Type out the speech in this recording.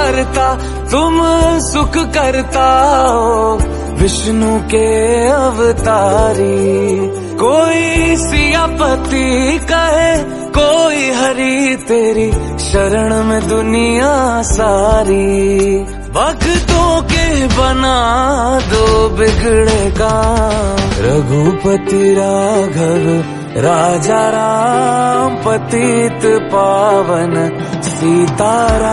करता तुम सुख करता हो, विष्णु के अवतारी। कोई सियापति कहे कोई हरि, तेरी शरण में दुनिया सारी। भक्तों के बना दो बिगड़े काम, रघुपति राघव राजा राम, पतित पावन सीताराम।